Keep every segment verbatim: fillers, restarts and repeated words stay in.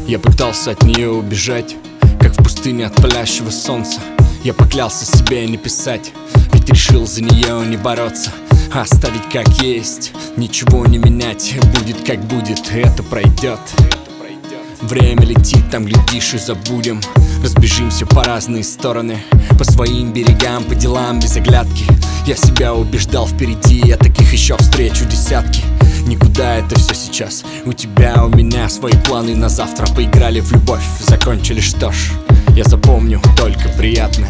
Я пытался от нее убежать, как в пустыне от палящего солнца. Я поклялся себе не писать, ведь решил за нее не бороться, а оставить как есть, ничего не менять. Будет как будет, это пройдет. Время летит, там глядишь и забудем. Разбежимся по разные стороны, по своим берегам, по делам без оглядки. Я себя убеждал впереди, я таких еще встречу десятки. Никуда это все сейчас. У тебя, у меня свои планы на завтра. Поиграли в любовь, закончили, что ж, я запомню только приятное.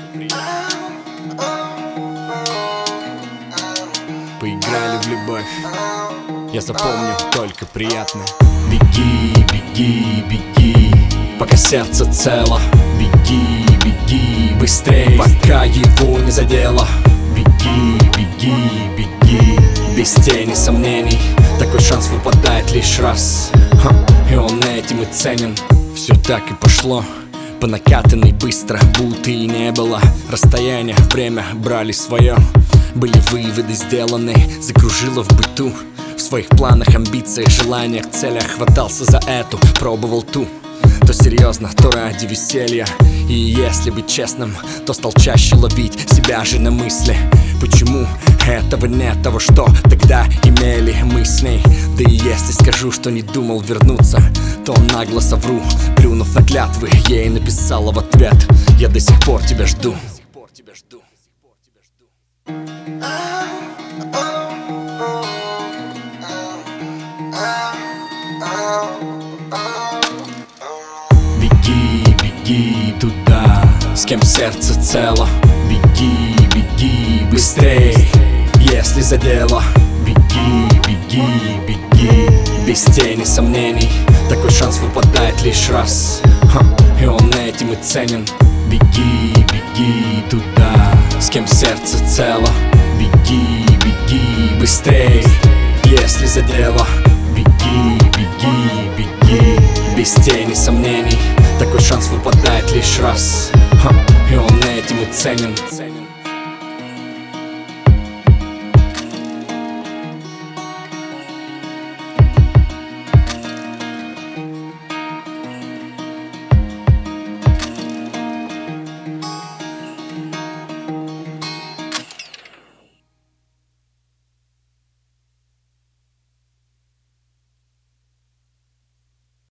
Поиграли в любовь, я запомню только приятное. Беги, беги, беги, пока сердце цело. Беги, беги, быстрей, пока его не задело. Беги, беги, беги, без тени сомнений. Такой шанс выпадает лишь раз, Ха, и он этим и ценен. Все так и пошло, по накатанной быстро, будто и не было расстояния. Время брали свое, были выводы сделаны, закружило в быту. В своих планах, амбициях, желаниях, целях хватался за эту, пробовал ту. То серьезно, то ради веселья. И если быть честным, то стал чаще ловить себя же на мысли. Почему этого нет, того, что тогда имели мы с ней? Да и если скажу, что не думал вернуться, то нагло совру, плюнув на клятвы. Ей написала в ответ: я до сих пор тебя жду. Беги, беги туда, с кем сердце цело. Беги, беги быстрей, если задело. Беги, беги, беги, без тени сомнений. Такой шанс выпадает лишь раз, Ха, и он этим и ценен. Беги, беги туда, с кем сердце цело. Беги, беги быстрей, если задело. Беги, беги, беги, без тени сомнений. Такой шанс выпадает лишь раз, Ха, и он этим и ценен.